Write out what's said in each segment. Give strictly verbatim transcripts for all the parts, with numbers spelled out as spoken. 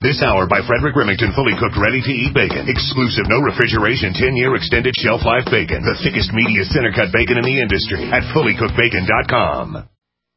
This hour by Frederick Remington, fully cooked, ready-to-eat bacon. Exclusive, no refrigeration, ten-year extended shelf life bacon. The thickest, meatiest, center-cut bacon in the industry at fully cooked bacon dot com.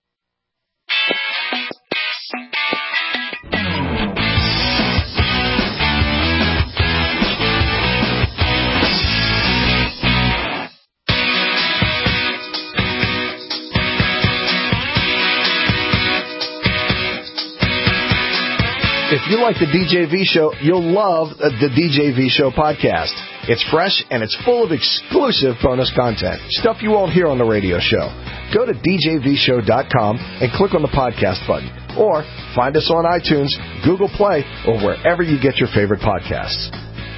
If you like the D J V Show, you'll love the D J V Show podcast. It's fresh and it's full of exclusive bonus content, stuff you won't hear on the radio show. Go to D J V show dot com and click on the podcast button. Or find us on iTunes, Google Play, or wherever you get your favorite podcasts.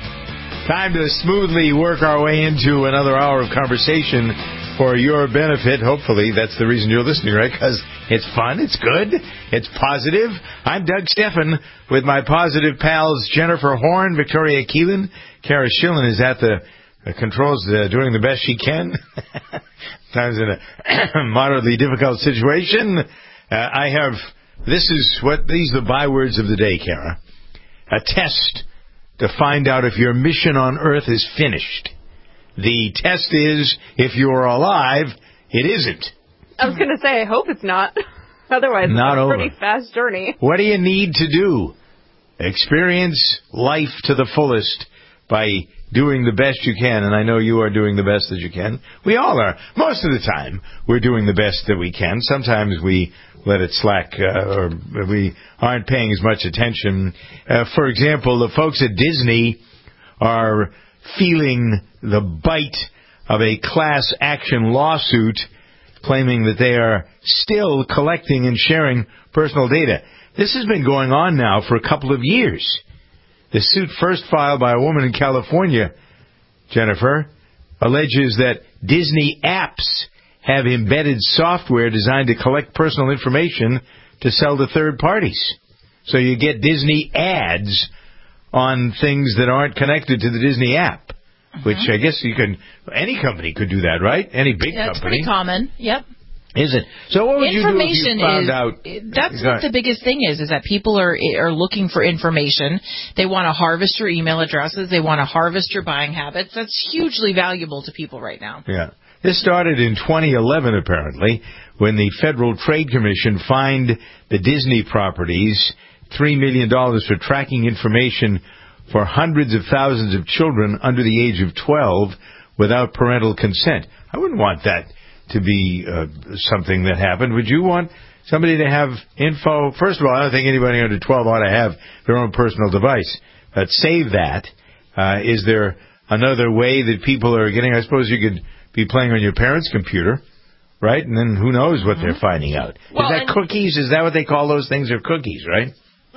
Time to smoothly work our way into another hour of conversation for your benefit. Hopefully, that's the reason you're listening, right? Because it's fun, it's good, it's positive. I'm Doug Steffen with my positive pals Jennifer Horn, Victoria Keelan. Kara Schillen is at the uh, controls uh, doing the best she can. Times in a moderately difficult situation. Uh, I have, this is what, these are the bywords of the day, Kara. A test to find out if your mission on Earth is finished. The test is, if you're alive, it isn't. I was going to say, I hope it's not. Otherwise, not it's a over. pretty fast journey. What do you need to do? Experience life to the fullest by doing the best you can. And I know you are doing the best that you can. We all are. Most of the time, we're doing the best that we can. Sometimes we let it slack, uh, or we aren't paying as much attention. Uh, for example, the folks at Disney are feeling the bite of a class action lawsuit claiming that they are still collecting and sharing personal data. This has been going on now for a couple of years. The suit, first filed by a woman in California, Jennifer, alleges that Disney apps have embedded software designed to collect personal information to sell to third parties. So you get Disney ads on things that aren't connected to the Disney app, mm-hmm. which I guess you can, any company could do that, right? Any big yeah, company. It's pretty common, yep. Is it? So what would you do if you found is, out? That's what the biggest thing is, is that people are are looking for information. They want to harvest your email addresses. They want to harvest your buying habits. That's hugely valuable to people right now. Yeah. This started in twenty eleven, apparently, when the Federal Trade Commission fined the Disney properties three million dollars for tracking information for hundreds of thousands of children under the age of twelve without parental consent. I wouldn't want that to be uh, something that happened. Would you want somebody to have info? First of all, I don't think anybody under twelve ought to have their own personal device. But save that. Uh, is there another way that people are getting? I suppose you could be playing on your parents' computer, right? And then who knows what mm-hmm. they're finding out. Well, is that cookies? Is that what they call those things? Are cookies, right?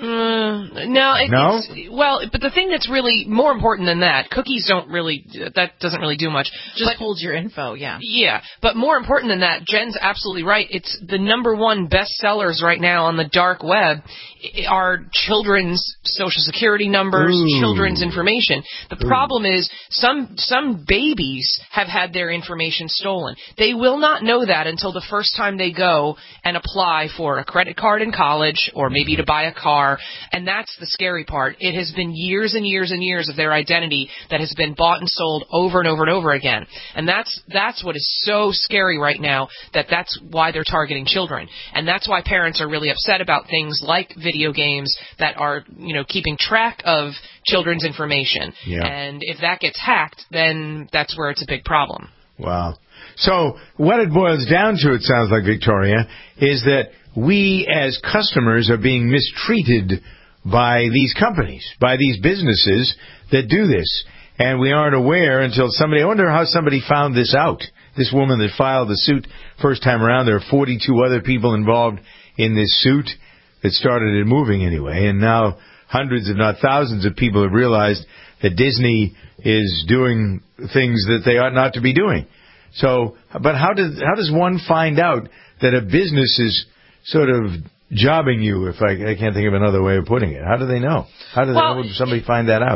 Mm, no, it, no? It's, well, but the thing that's really more important than that, cookies don't really, that doesn't really do much. Just but, holds your info, yeah. Yeah, but more important than that, Jen's absolutely right. It's the number one best sellers right now on the dark web are children's social security numbers, Ooh. children's information. The Ooh. problem is some some babies have had their information stolen. They will not know that until the first time they go and apply for a credit card in college or maybe to buy a car. And that's the scary part. It has been years and years and years of their identity that has been bought and sold over and over and over again. And that's that's what is so scary right now, that that's why they're targeting children. And that's why parents are really upset about things like video games that are, you know, keeping track of children's information. Yeah. And if that gets hacked, then that's where it's a big problem. Wow. So what it boils down to, it sounds like, Victoria, is that we as customers are being mistreated by these companies, by these businesses that do this. And we aren't aware until somebody, I wonder how somebody found this out. This woman that filed the suit first time around, there are forty-two other people involved in this suit that started it moving anyway. And now hundreds, if not thousands, of people have realized that Disney is doing things that they ought not to be doing. So, but how does, how does one find out that a business is sort of jobbing you, if I, I can't think of another way of putting it? How do they know? How does well, somebody find that out?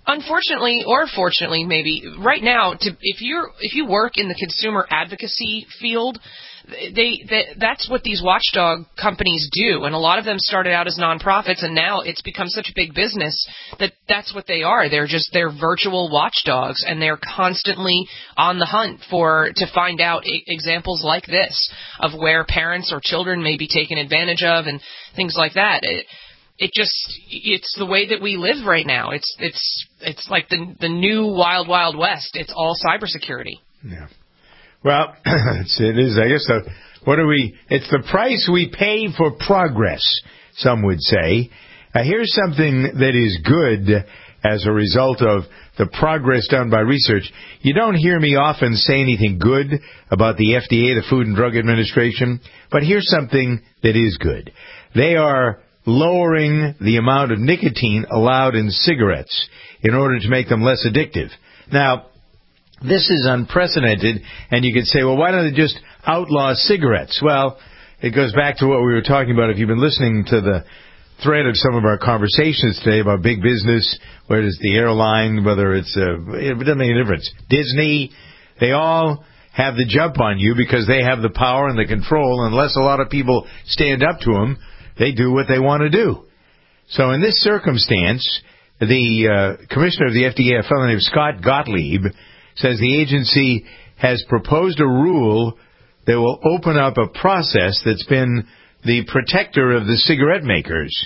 Unfortunately, or fortunately, maybe right now, to, if you're if you work in the consumer advocacy field, they, they that's what these watchdog companies do, and a lot of them started out as nonprofits, and now it's become such a big business that that's what they are. They're just they're virtual watchdogs, and they're constantly on the hunt for to find out e- examples like this of where parents or children may be taken advantage of and things like that. It, It just, it's the way that we live right now. It's it's it's like the the new wild, wild west. It's all cybersecurity. Yeah. Well, it's, it is, I guess, uh, what do we, it's the price we pay for progress, some would say. Uh, here's something that is good as a result of the progress done by research. You don't hear me often say anything good about the F D A, the Food and Drug Administration, but here's something that is good. They are lowering the amount of nicotine allowed in cigarettes in order to make them less addictive. Now, this is unprecedented, and you could say, well, why don't they just outlaw cigarettes? Well, it goes back to what we were talking about. If you've been listening to the thread of some of our conversations today about big business, whether it's the airline, whether it's, uh, it doesn't make a difference, Disney, they all have the jump on you because they have the power and the control. Unless a lot of people stand up to them, they do what they want to do. So in this circumstance, the uh, commissioner of the F D A, a fellow named Scott Gottlieb, says the agency has proposed a rule that will open up a process that's been the protector of the cigarette makers.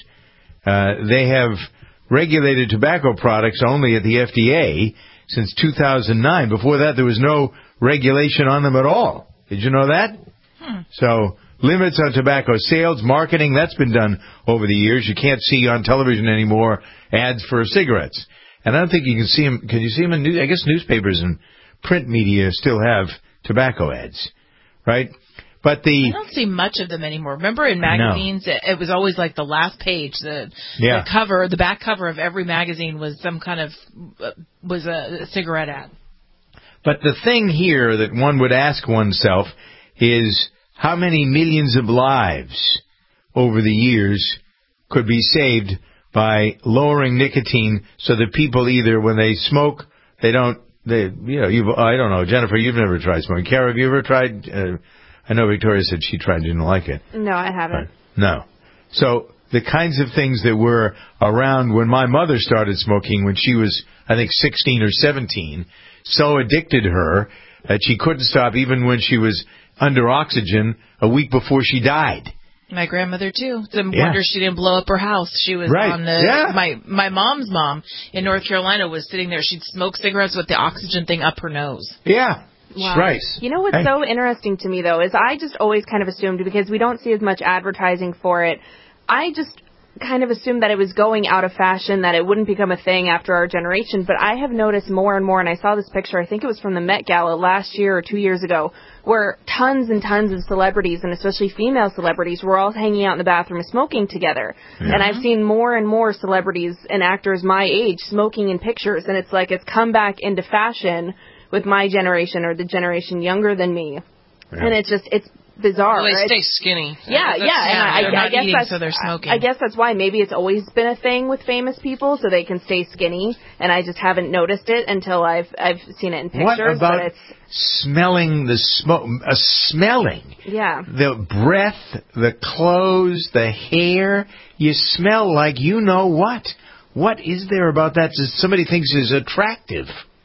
Uh, they have regulated tobacco products only at the F D A since two thousand nine. Before that, there was no regulation on them at all. Did you know that? Hmm. So limits on tobacco sales, marketing, that's been done over the years. You can't see on television anymore ads for cigarettes. And I don't think you can see them. Can you see them in news? I guess newspapers and print media still have tobacco ads, right? But the I don't see much of them anymore. Remember in magazines, no. it, it was always like the last page, the, yeah. the cover, the back cover of every magazine was some kind of uh, was a, a cigarette ad. But the thing here that one would ask oneself is how many millions of lives over the years could be saved by lowering nicotine so that people either when they smoke, they don't, they, you know, you've, I don't know, Jennifer, you've never tried smoking. Kara, have you ever tried? Uh, I know Victoria said she tried, didn't like it. No, I haven't. Right. No. So the kinds of things that were around when my mother started smoking when she was, I think, sixteen or seventeen, so addicted her that she couldn't stop even when she was under oxygen a week before she died. My grandmother too. It's a Yeah. wonder she didn't blow up her house. She was Right. on the Yeah. my my mom's mom in North Carolina was sitting there. She'd smoke cigarettes with the oxygen thing up her nose. Yeah. Wow. Right. You know what's Hey. so interesting to me, though, is I just always kind of assumed, because we don't see as much advertising for it, I just kind of assumed that it was going out of fashion, that it wouldn't become a thing after our generation. But I have noticed more and more, and I saw this picture, I think it was from the Met Gala last year or two years ago, where tons and tons of celebrities, and especially female celebrities, were all hanging out in the bathroom smoking together. Yeah. And I've seen more and more celebrities and actors my age smoking in pictures, and it's like it's come back into fashion with my generation or the generation younger than me. Yeah. And it's just, it's bizarre. Well, they stay it's, skinny. Yeah, That's, yeah. And I, they're I, not I guess eating, that's, so they're smoking. I guess that's why maybe it's always been a thing with famous people, so they can stay skinny, and I just haven't noticed it until I've I've seen it in pictures. What about but it's, smelling the smoke? Uh, smelling. Yeah. The breath, the clothes, the hair. You smell like you know what. What is there about that that somebody thinks is attractive?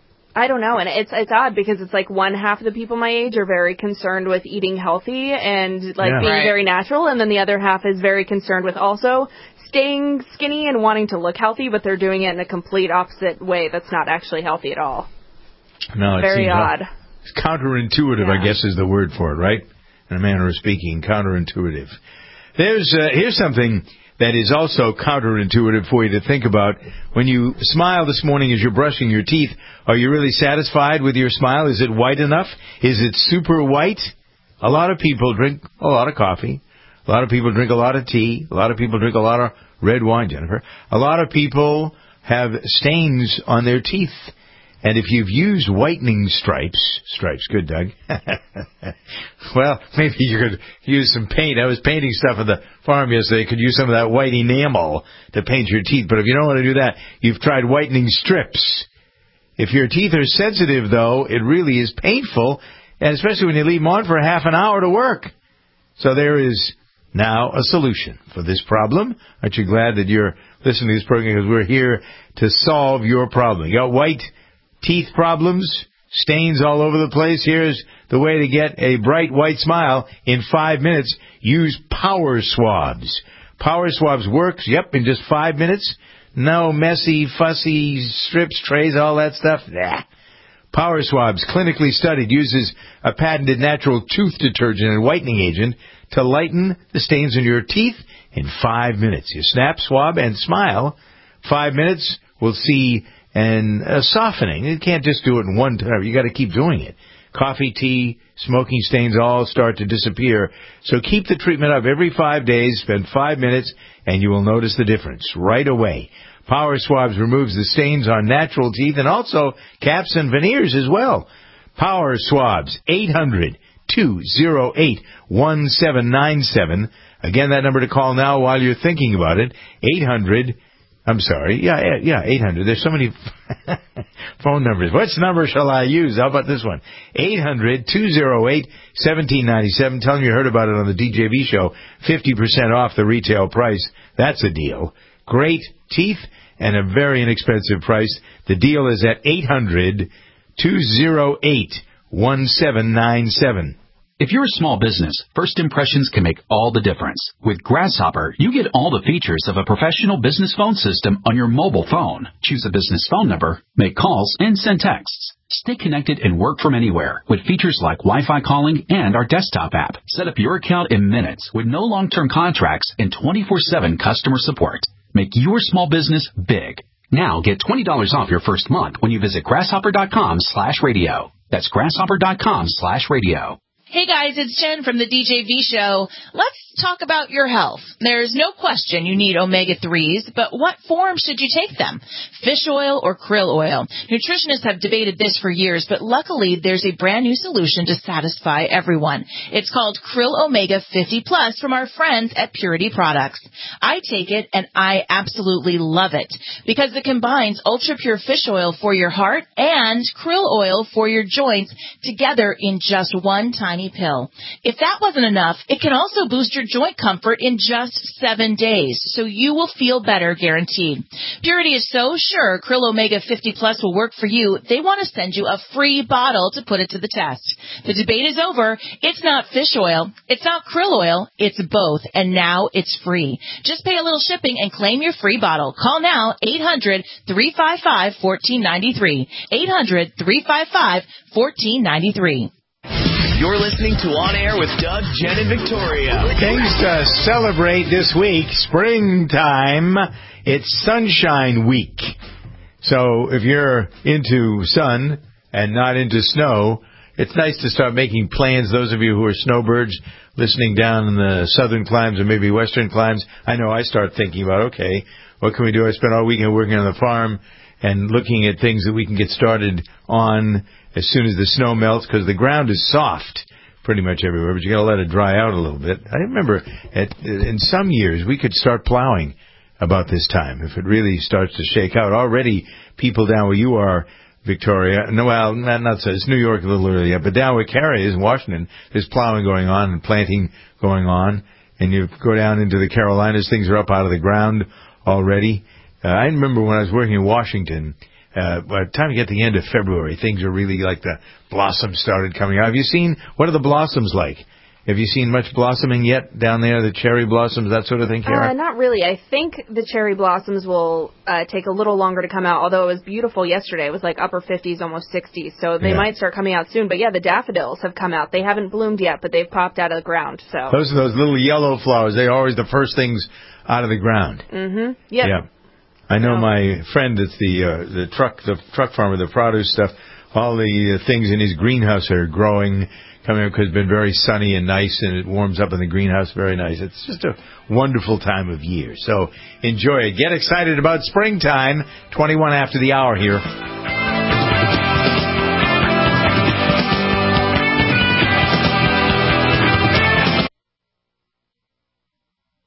I don't know, and it's it's odd because it's like one half of the people my age are very concerned with eating healthy and like Yeah. being Right. very natural, and then the other half is very concerned with also staying skinny and wanting to look healthy, but they're doing it in a complete opposite way that's not actually healthy at all. No, it Very seems odd. It's counterintuitive, Yeah. I guess, is the word for it, right? In a manner of speaking, counterintuitive. There's uh, here's something that is also counterintuitive for you to think about. When you smile this morning as you're brushing your teeth, are you really satisfied with your smile? Is it white enough? Is it super white? A lot of people drink a lot of coffee. A lot of people drink a lot of tea. A lot of people drink a lot of red wine, Jennifer. A lot of people have stains on their teeth. And if you've used whitening stripes, stripes, good, Doug. Well, maybe you could use some paint. I was painting stuff at the farm yesterday. You could use some of that white enamel to paint your teeth. But if you don't want to do that, you've tried whitening strips. If your teeth are sensitive, though, it really is painful, and especially when you leave them on for half an hour to work. So there is now a solution for this problem. Aren't you glad that you're listening to this program? Because we're here to solve your problem. You got white teeth problems, stains all over the place? Here's the way to get a bright white smile in five minutes. Use Power Swabs. Power Swabs works, yep, in just five minutes. No messy, fussy strips, trays, all that stuff. Nah. Power Swabs, clinically studied, uses a patented natural tooth detergent and whitening agent to lighten the stains in your teeth in five minutes. You snap, swab, and smile. Five minutes, we'll see and uh, softening. You can't just do it in one time. You got to keep doing it. Coffee, tea, smoking stains all start to disappear. So keep the treatment up every five days. Spend five minutes, and you will notice the difference right away. Power Swabs removes the stains on natural teeth and also caps and veneers as well. Power Swabs, eight hundred, two oh eight, one seven nine seven. Again, that number to call now while you're thinking about it, eight hundred I'm sorry. Yeah, yeah, eight hundred. There's so many phone numbers. Which number shall I use? How about this one? eight hundred, two oh eight, one seven nine seven. Tell them you heard about it on the D J V show. fifty percent off the retail price. That's a deal. Great teeth and a very inexpensive price. The deal is at eight hundred, two oh eight, one seven nine seven. If you're a small business, first impressions can make all the difference. With Grasshopper, you get all the features of a professional business phone system on your mobile phone. Choose a business phone number, make calls, and send texts. Stay connected and work from anywhere with features like Wi-Fi calling and our desktop app. Set up your account in minutes with no long-term contracts and twenty-four seven customer support. Make your small business big. Now get twenty dollars off your first month when you visit grasshopper.com slash radio. That's grasshopper.com slash radio. Hey guys, it's Jen from the D J V Show. Let's talk about your health. There's no question you need omega threes, but what form should you take them? Fish oil or krill oil? Nutritionists have debated this for years, but luckily there's a brand new solution to satisfy everyone. It's called Krill Omega fifty plus from our friends at Purity Products. I take it and I absolutely love it because it combines ultra pure fish oil for your heart and krill oil for your joints together in just one tiny pill. If that wasn't enough, it can also boost your joint comfort in just seven days, so you will feel better guaranteed. Purity is so sure Krill Omega fifty plus will work for you, they want to send you a free bottle to put it to the test. The debate is over. It's not fish oil. It's not krill oil. It's both, and now it's free. Just pay a little shipping and claim your free bottle. Call now, eight hundred, three five five, one four nine three. eight hundred, three five five, one four nine three. You're listening to On Air with Doug, Jen, and Victoria. Things to celebrate this week. Springtime. It's Sunshine Week. So if you're into sun and not into snow, it's nice to start making plans. Those of you who are snowbirds listening down in the southern climes or maybe western climes, I know I start thinking about, okay, what can we do? I spent all weekend working on the farm and looking at things that we can get started on as soon as the snow melts, because the ground is soft pretty much everywhere, but you got to let it dry out a little bit. I remember at, in some years we could start plowing about this time if it really starts to shake out. Already people down where you are, Victoria, no, well, not, not so, it's New York a little earlier, but down where Carrie is in Washington, there's plowing going on and planting going on, and you go down into the Carolinas, things are up out of the ground already. Uh, I remember when I was working in Washington, Uh, by the time you get to the end of February, things are really like the blossoms started coming out. Have you seen, what are the blossoms like? Have you seen much blossoming yet down there, the cherry blossoms, that sort of thing, Kara? Uh, not really. I think the cherry blossoms will uh, take a little longer to come out, although it was beautiful yesterday. It was like upper fifties, almost sixties, so they yeah. might start coming out soon. But yeah, the daffodils have come out. They haven't bloomed yet, but they've popped out of the ground. So Those are those little yellow flowers. They're always the first things out of the ground. Mm-hmm. Yep. Yeah. I know my friend that's the uh, the truck the truck farmer, the produce stuff, all the uh, things in his greenhouse are growing, coming up because it's been very sunny and nice, and it warms up in the greenhouse very nice. It's just a wonderful time of year. So enjoy it. Get excited about springtime. twenty-one after the hour here.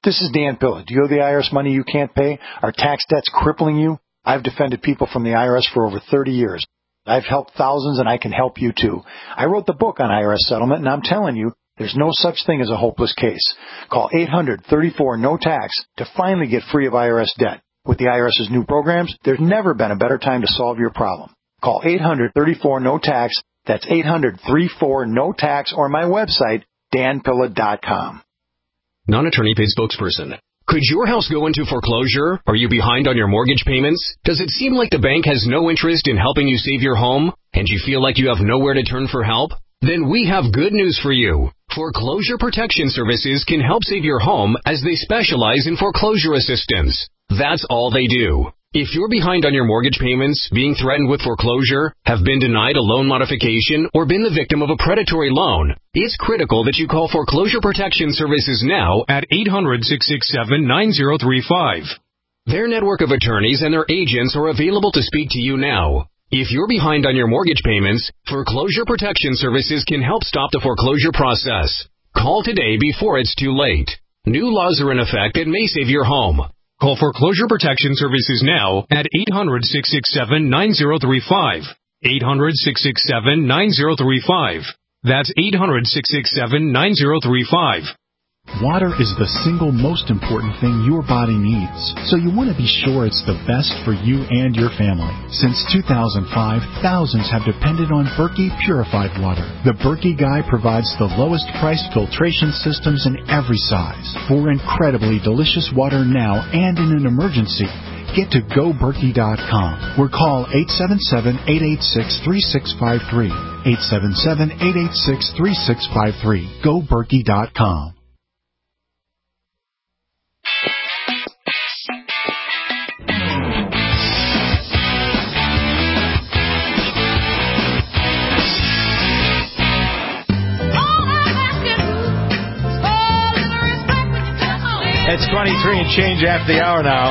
This is Dan Pilla. Do you owe the I R S money you can't pay? Are tax debts crippling you? I've defended people from the I R S for over thirty years. I've helped thousands, and I can help you too. I wrote the book on I R S settlement, and I'm telling you, there's no such thing as a hopeless case. Call eight hundred, thirty-four, no tax to finally get free of I R S debt. With the IRS's new programs, there's never been a better time to solve your problem. Call eight hundred, thirty-four, no tax. That's eight hundred, thirty-four, no tax, or my website, dan pilla dot com. Non-attorney paid spokesperson. Could your house go into foreclosure? Are you behind on your mortgage payments? Does it seem like the bank has no interest in helping you save your home? And you feel like you have nowhere to turn for help? Then we have good news for you. Foreclosure Protection Services can help save your home as they specialize in foreclosure assistance. That's all they do. If you're behind on your mortgage payments, being threatened with foreclosure, have been denied a loan modification, or been the victim of a predatory loan, it's critical that you call Foreclosure Protection Services now at eight hundred, six six seven, nine zero three five. Their network of attorneys and their agents are available to speak to you now. If you're behind on your mortgage payments, Foreclosure Protection Services can help stop the foreclosure process. Call today before it's too late. New laws are in effect that may save your home. Call Foreclosure Protection Services now at eight hundred, six six seven, nine zero three five. eight hundred, six six seven, nine zero three five. That's eight hundred, six six seven, nine zero three five. Water is the single most important thing your body needs, so you want to be sure it's the best for you and your family. Since two thousand five, thousands have depended on Berkey purified water. The Berkey Guy provides the lowest priced filtration systems in every size for incredibly delicious water now and in an emergency. Get to go berkey dot com or call eight seven seven, eight eight six, three six five three. eight seven seven, eight eight six, three six five three. go berkey dot com. It's twenty-three and change after the hour now.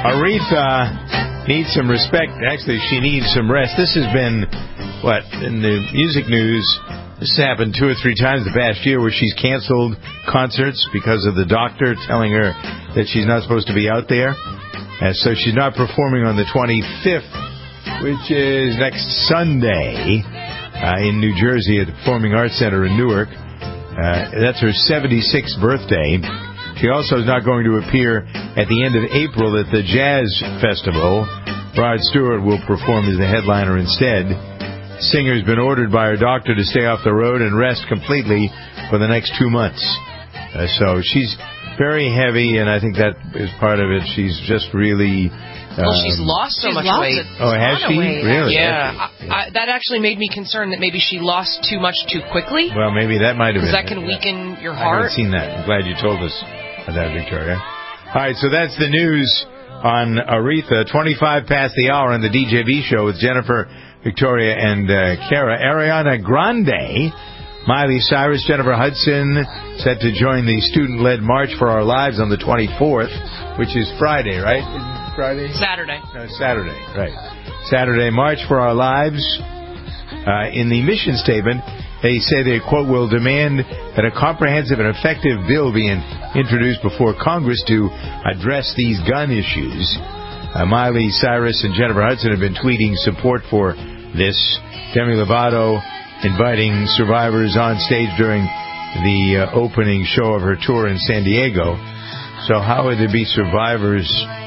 Aretha needs some respect. Actually, she needs some rest. This has been, what, in the music news, this has happened two or three times the past year where she's canceled concerts because of the doctor telling her that she's not supposed to be out there. And so she's not performing on the twenty-fifth, which is next Sunday uh, in New Jersey at the Performing Arts Center in Newark. Uh, that's her seventy-sixth birthday. She also is not going to appear at the end of April at the Jazz Festival. Rod Stewart will perform as the headliner instead. Singer's been ordered by her doctor to stay off the road and rest completely for the next two months. Uh, so she's very heavy, and I think that is part of it. She's just really... Um, well, she's lost so she's much lost weight. Oh, has she? Weight. Really? Yeah. yeah. I, I, that actually made me concerned that maybe she lost too much too quickly. Well, maybe that might have been. Because that can weaken your I heart. haven't seen that. I'm glad you told us that, Victoria. All right, so that's the news on Aretha. twenty-five past the hour on the D J V show with Jennifer, Victoria, and uh, Kara. Ariana Grande, Miley Cyrus, Jennifer Hudson set to join the student-led March for Our Lives on the twenty-fourth, which is Friday, right? Isn't it Friday? Saturday. No, Saturday, right. Saturday, March for Our Lives. Uh, in the mission statement, they say they, quote, will demand that a comprehensive and effective bill be in, introduced before Congress to address these gun issues. Uh, Miley Cyrus and Jennifer Hudson have been tweeting support for this. Demi Lovato inviting survivors on stage during the uh, opening show of her tour in San Diego. So how would there be survivors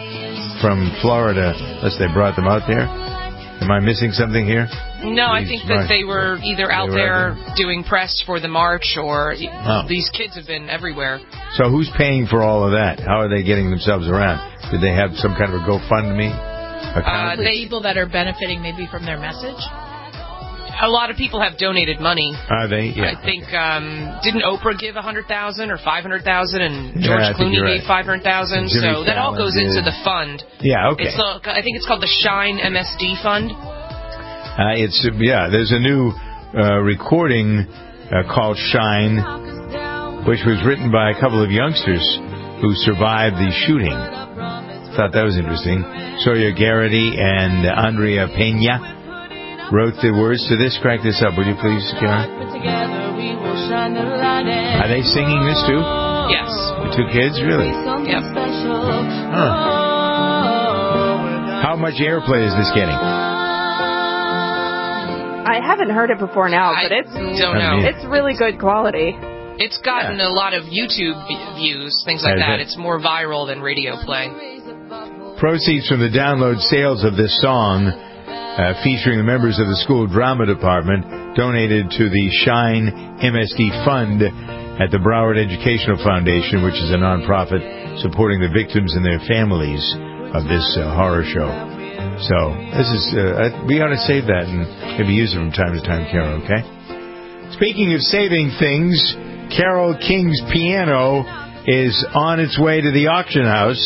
from Florida unless they brought them out there? Am I missing something here? No, I think that they were either out there doing press for the march, or oh. these kids have been everywhere. So who's paying for all of that? How are they getting themselves around? Did they have some kind of a GoFundMe account? Uh, the people that are benefiting maybe from their message? A lot of people have donated money. Are they? Yeah. I think, um, didn't Oprah give one hundred thousand dollars or five hundred thousand dollars, and George yeah, Clooney right. gave five hundred thousand dollars, so that all goes did. into the fund. Yeah, okay. It's the, I think it's called the Shine M S D Fund. Uh, it's, yeah, there's a new uh, recording uh, called Shine, which was written by a couple of youngsters who survived the shooting. Thought that was interesting. Sawyer Garrity and Andrea Pena wrote the words to this. Crack this up, would you please, Karen? Are they singing this too? Yes. Two kids, really? Yep. Huh. How much airplay is this getting? I haven't heard it before now, but it's don't know. It's really good quality. It's gotten yeah. a lot of YouTube views, things like that. It's more viral than radio play. Proceeds from the download sales of this song, uh, featuring the members of the school drama department, donated to the Shine M S D Fund at the Broward Educational Foundation, which is a nonprofit supporting the victims and their families of this uh, horror show. So this is uh, we ought to save that and maybe use it from time to time, Carol, okay? Speaking of saving things, Carole King's piano is on its way to the auction house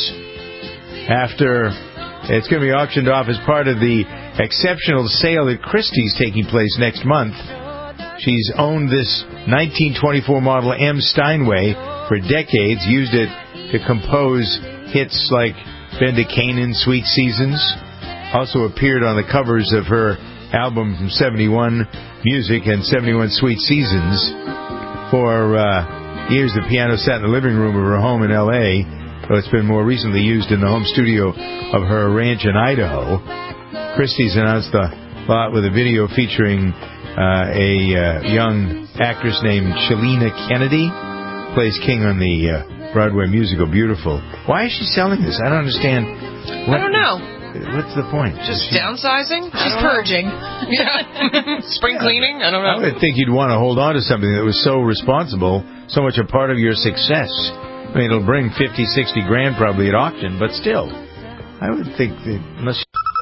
after it's going to be auctioned off as part of the exceptional sale at Christie's taking place next month. She's owned this nineteen twenty-four model M. Steinway for decades, used it to compose hits like Bend to Canaan, Sweet Seasons. Also appeared on the covers of her album from seventy-one, Music, and seventy-one, Sweet Seasons. For uh, years, the piano sat in the living room of her home in L A, though it's been more recently used in the home studio of her ranch in Idaho. Christie's announced the lot with a video featuring uh, a uh, young actress named Shalina Kennedy, plays King on the uh, Broadway musical Beautiful. Why is she selling this? I don't understand. What, I don't know. What's the point? Just she, downsizing? She's purging. Yeah. Spring cleaning? I don't know. I would think you'd want to hold on to something that was so responsible, so much a part of your success. I mean, it'll bring fifty, sixty grand probably at auction, but still, I would think that unless...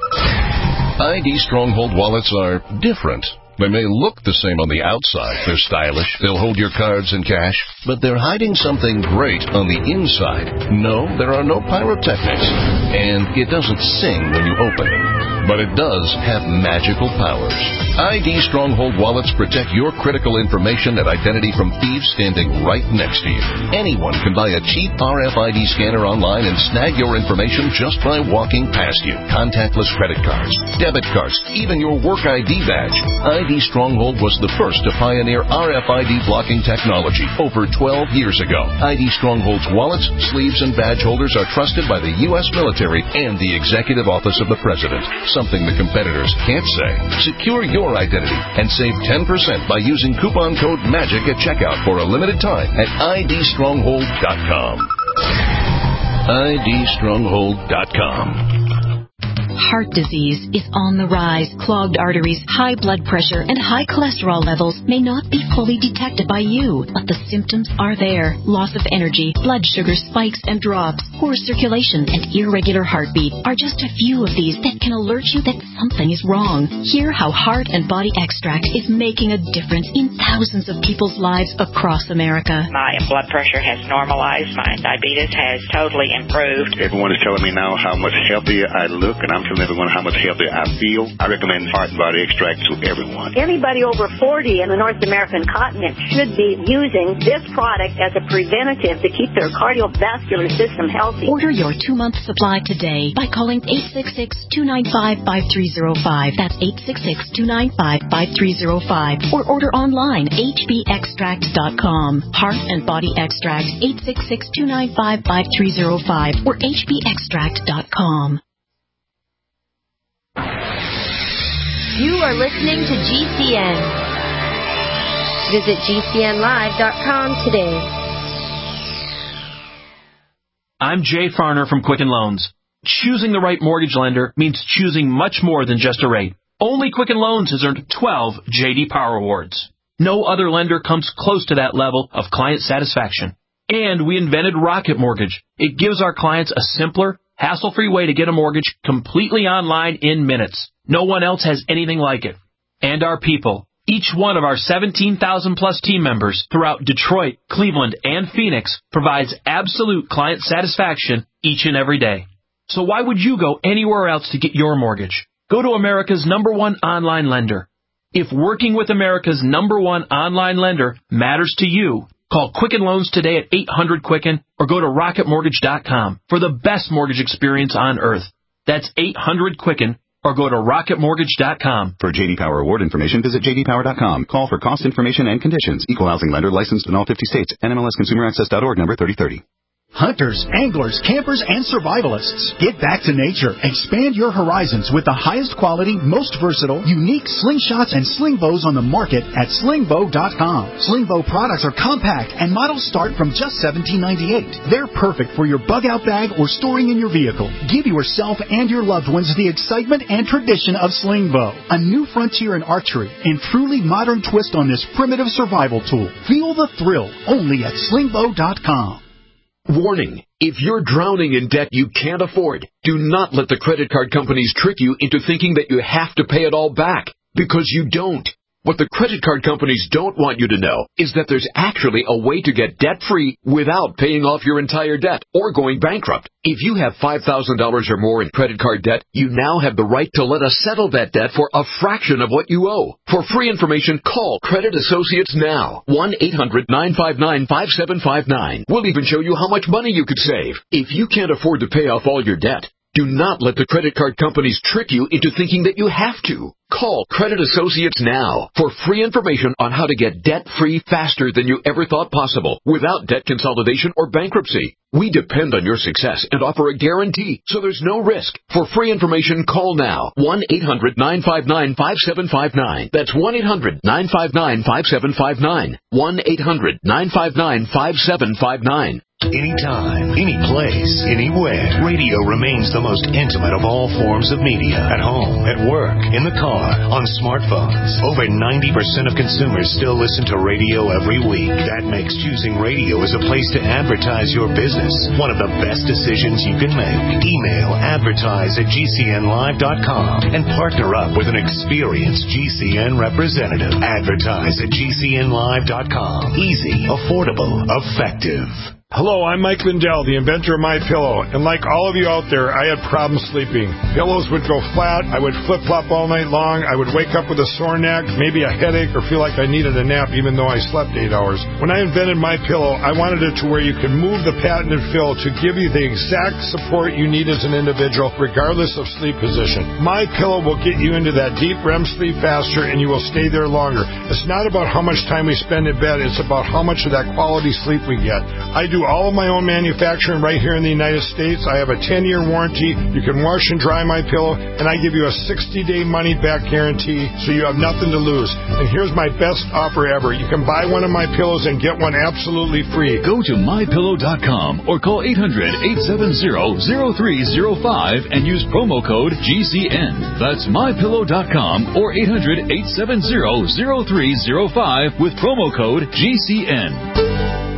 I D Stronghold wallets are different. They may look the same on the outside. They're stylish. They'll hold your cards and cash. But they're hiding something great on the inside. No, there are no pyrotechnics. And it doesn't sing when you open it. But it does have magical powers. I D Stronghold wallets protect your critical information and identity from thieves standing right next to you. Anyone can buy a cheap R F I D scanner online and snag your information just by walking past you. Contactless credit cards, debit cards, even your work I D badge. I D Stronghold was the first to pioneer R F I D blocking technology over twelve years ago. I D Stronghold's wallets, sleeves, and badge holders are trusted by the U S military and the Executive Office of the President, something the competitors can't say. Secure your identity and save ten percent by using coupon code MAGIC at checkout for a limited time at I D stronghold dot com. I D stronghold dot com. Heart disease is on the rise. Clogged arteries, high blood pressure, and high cholesterol levels may not be fully detected by you, but the symptoms are there. Loss of energy, blood sugar spikes and drops, poor circulation, and irregular heartbeat are just a few of these that can alert you that something is wrong. Hear how Heart and Body Extract is making a difference in thousands of people's lives across America. My blood pressure has normalized. My diabetes has totally improved. Everyone is telling me now how much healthier I look, and I'm telling everyone how much healthier I feel. I recommend Heart and Body Extract to everyone. Anybody over forty in the North American continent should be using this product as a preventative to keep their cardiovascular system healthy. Order your two-month supply today by calling eight six six, two nine five, five three zero five. That's eight six six, two nine five, five three zero five. Or order online, h b extract dot com. Heart and Body Extract, eight six six, two nine five, five three zero five or h b extract dot com. You are listening to G C N. Visit G C N live dot com today. I'm Jay Farner from Quicken Loans. Choosing the right mortgage lender means choosing much more than just a rate. Only Quicken Loans has earned twelve J D Power Awards. No other lender comes close to that level of client satisfaction. And we invented Rocket Mortgage. It gives our clients a simpler, hassle-free way to get a mortgage completely online in minutes. No one else has anything like it. And our people. Each one of our seventeen thousand plus team members throughout Detroit, Cleveland, and Phoenix provides absolute client satisfaction each and every day. So why would you go anywhere else to get your mortgage? Go to America's number one online lender. If working with America's number one online lender matters to you, call Quicken Loans today at eight hundred Quicken or go to rocket mortgage dot com for the best mortgage experience on earth. That's eight hundred Quicken or go to rocket mortgage dot com. For J D Power award information, visit j d power dot com. Call for cost information and conditions. Equal housing lender licensed in all fifty states. N M L S consumer access dot org number thirty thirty. Hunters, anglers, campers, and survivalists. Get back to nature. Expand your horizons with the highest quality, most versatile, unique slingshots and sling bows on the market at sling bow dot com. Sling bow products are compact and models start from just seventeen ninety-eight. They're perfect for your bug out bag or storing in your vehicle. Give yourself and your loved ones the excitement and tradition of sling bow. A new frontier in archery and truly modern twist on this primitive survival tool. Feel the thrill only at sling bow dot com. Warning. If you're drowning in debt you can't afford, do not let the credit card companies trick you into thinking that you have to pay it all back, because you don't. What the credit card companies don't want you to know is that there's actually a way to get debt-free without paying off your entire debt or going bankrupt. If you have five thousand dollars or more in credit card debt, you now have the right to let us settle that debt for a fraction of what you owe. For free information, call Credit Associates now. one eight hundred nine five nine five seven five nine. We'll even show you how much money you could save. If you can't afford to pay off all your debt, do not let the credit card companies trick you into thinking that you have to. Call Credit Associates now for free information on how to get debt-free faster than you ever thought possible without debt consolidation or bankruptcy. We depend on your success and offer a guarantee, so there's no risk. For free information, call now. one eight hundred nine five nine five seven five nine. That's one eight hundred nine five nine five seven five nine. one eight hundred nine five nine five seven five nine. Anytime, any place, anywhere, radio remains the most intimate of all forms of media. At home, at work, in the car, on smartphones. Over ninety percent of consumers still listen to radio every week. That makes choosing radio as a place to advertise your business one of the best decisions you can make. Email advertise at g c n live dot com and partner up with an experienced G C N representative. Advertise at g c n live dot com. Easy, affordable, effective. Hello, I'm Mike Lindell, the inventor of MyPillow, and like all of you out there, I had problems sleeping. Pillows would go flat, I would flip-flop all night long, I would wake up with a sore neck, maybe a headache, or feel like I needed a nap even though I slept eight hours. When I invented MyPillow, I wanted it to where you could move the patented fill to give you the exact support you need as an individual, regardless of sleep position. MyPillow will get you into that deep R E M sleep faster, and you will stay there longer. It's not about how much time we spend in bed, it's about how much of that quality sleep we get. I do all of my own manufacturing right here in the United States. I have a ten-year warranty. You can wash and dry my pillow, and I give you a sixty-day money-back guarantee, so you have nothing to lose. And here's my best offer ever. You can buy one of my pillows and get one absolutely free. Go to my pillow dot com or call eight hundred eight seven zero zero three zero five and use promo code G C N. That's my pillow dot com or eight hundred eight seven zero zero three zero five with promo code G C N.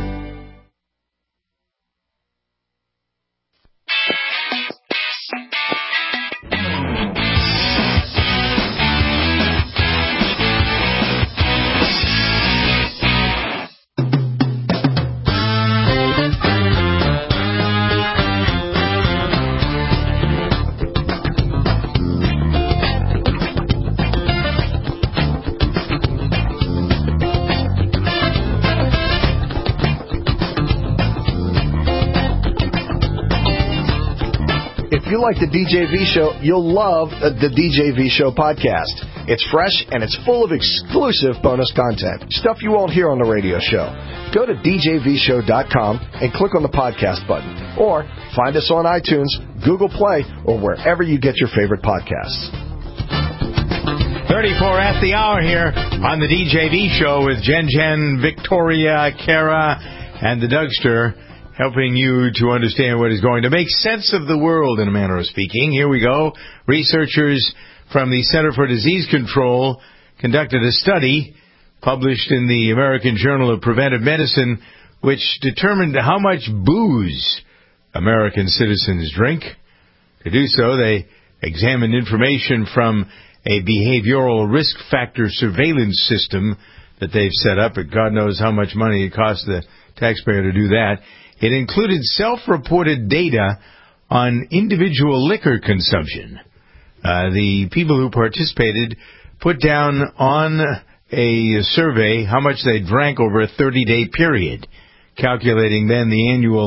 If you like the D J V Show, you'll love the D J V Show podcast. It's fresh and it's full of exclusive bonus content, stuff you won't hear on the radio show. Go to d j v show dot com and click on the podcast button. Or find us on iTunes, Google Play, or wherever you get your favorite podcasts. thirty-four at the hour here on the D J V Show with Jen Jen, Victoria, Kara, and the Dougster, helping you to understand what is going to make sense of the world, in a manner of speaking. Here we go. Researchers from the Center for Disease Control conducted a study published in the American Journal of Preventive Medicine, which determined how much booze American citizens drink. To do so, they examined information from a behavioral risk factor surveillance system that they've set up. But God knows how much money it costs the taxpayer to do that. It included self-reported data on individual liquor consumption. Uh, the people who participated put down on a survey how much they drank over a thirty-day period, calculating then the annual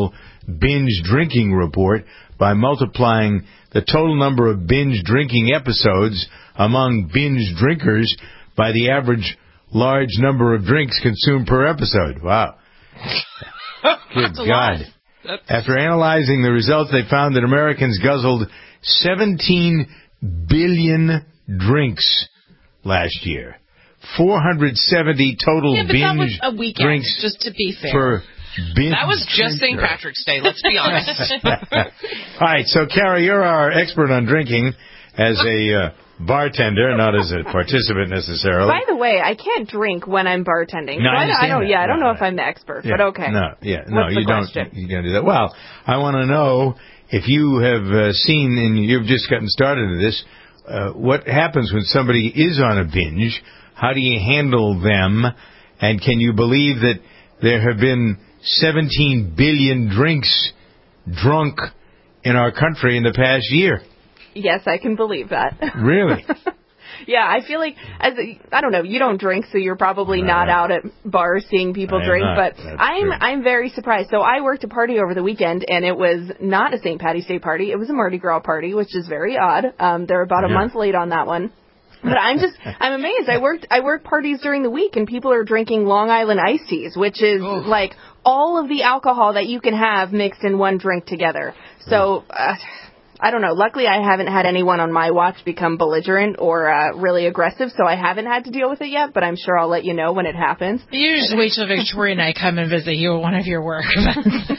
binge drinking report by multiplying the total number of binge drinking episodes among binge drinkers by the average large number of drinks consumed per episode. Wow. Good God. After analyzing the results, they found that Americans guzzled seventeen billion drinks last year. four hundred seventy total yeah, but binge that was a weekend, drinks just to be fair. per binge That was just Saint drinker. Patrick's Day, let's be honest. All right, so, Carrie, you're our expert on drinking as a uh, bartender, not as a participant necessarily. By the way, I can't drink when I'm bartending. No, so I I, understand I don't. that. Yeah, I don't No, know if I'm the expert, Yeah, but okay. No, yeah, no, What's you the don't. question? You don't do that. Well, I want to know if you have uh, seen, and you've just gotten started in this, uh, what happens when somebody is on a binge? How do you handle them? And can you believe that there have been seventeen billion drinks drunk in our country in the past year? Yes, I can believe that. Really? Yeah, I feel like as a, I don't know, you don't drink, so you're probably no, not out at bars seeing people I drink. not. But That's I'm true. I'm very surprised. So I worked a party over the weekend, and it was not a Saint Patty's Day party. It was a Mardi Gras party, which is very odd. Um, they're about a Yeah. month late on that one. But I'm just, I'm amazed. I worked, I work parties during the week, and people are drinking Long Island iced teas, which is Oof. like all of the alcohol that you can have mixed in one drink together. So, uh, I don't know. Luckily, I haven't had anyone on my watch become belligerent or uh, really aggressive, so I haven't had to deal with it yet, but I'm sure I'll let you know when it happens. You just wait till Victoria and I come and visit you at one of your work events.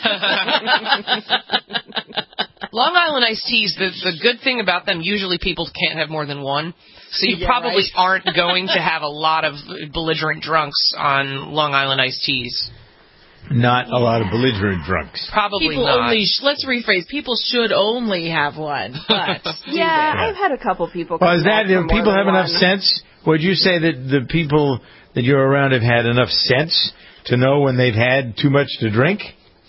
Long Island iced teas, the, the good thing about them, usually people can't have more than one. So you Yeah, probably right. aren't going to have a lot of belligerent drunks on Long Island iced teas. Not a lot of belligerent drunks. Probably People not. only, sh- let's rephrase, people should only have one, but do Yeah, they? I've had a couple people Well, come is that back for if people more have than enough one. sense? Would you say that the people that you're around have had enough sense to know when they've had too much to drink?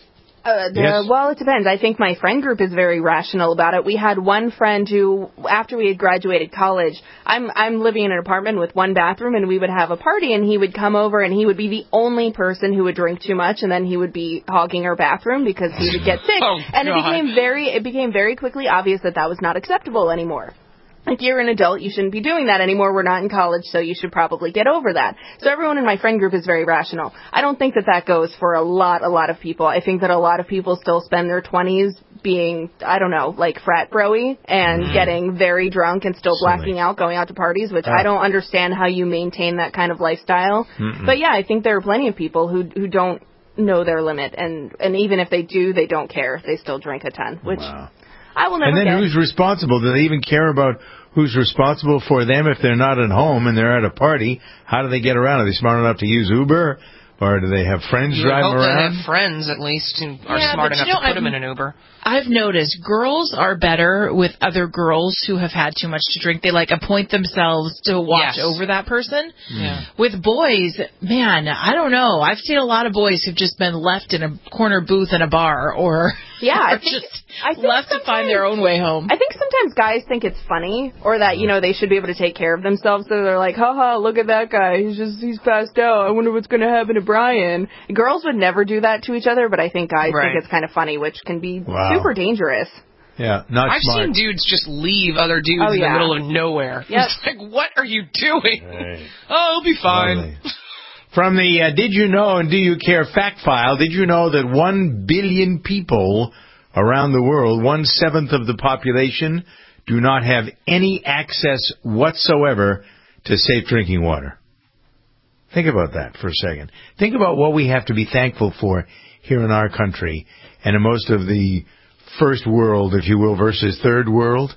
Uh, the, Yes. Well, it depends. I think my friend group is very rational about it. We had one friend who, after we had graduated college, I'm I'm living in an apartment with one bathroom, and we would have a party, and he would come over, and he would be the only person who would drink too much, and then he would be hogging our bathroom because he would get sick. Oh, and it God. became very it became very quickly obvious that that was not acceptable anymore. Like, you're an adult, you shouldn't be doing that anymore. We're not in college, so you should probably get over that. So everyone in my friend group is very rational. I don't think that that goes for a lot, a lot of people. I think that a lot of people still spend their twenties being, I don't know, like frat bro-y and Mm. getting very drunk and still Silly. blacking out, going out to parties, which Oh. I don't understand how you maintain that kind of lifestyle. Mm-mm. But yeah, I think there are plenty of people who who don't know their limit, and, and even if they do, they don't care. They still drink a ton, which Wow. I will never And then get. who's responsible? Do they even care about who's responsible for them if they're not at home and they're at a party? How do they get around? Are they smart enough to use Uber? Or do they have friends You would drive hope them they around? have friends, at least, who are Yeah, smart but enough you know, to put them I'm- in an Uber. I've noticed girls are better with other girls who have had too much to drink. They like appoint themselves to watch Yes. over that person. Yeah. With boys, man, I don't know. I've seen a lot of boys who've just been left in a corner booth in a bar or, Yeah, I or think- just I think left to find their own way home. I think sometimes guys think it's funny, or that, you know, they should be able to take care of themselves, so they're like, haha, look at that guy, he's just, he's passed out, I wonder what's going to happen to Brian. Girls would never do that to each other, but I think guys Right. think it's kind of funny, which can be Wow. super dangerous. Yeah, not I've smart. seen dudes just leave other dudes Oh, in yeah. the middle of nowhere. Yep. It's like, what are you doing? Right. Oh, it'll be fine. Lovely. From the uh, Did You Know and Do You Care fact file, did you know that one billion people around the world, one-seventh of the population, do not have any access whatsoever to safe drinking water? Think about that for a second. Think about what we have to be thankful for here in our country and in most of the first world, if you will, versus third world.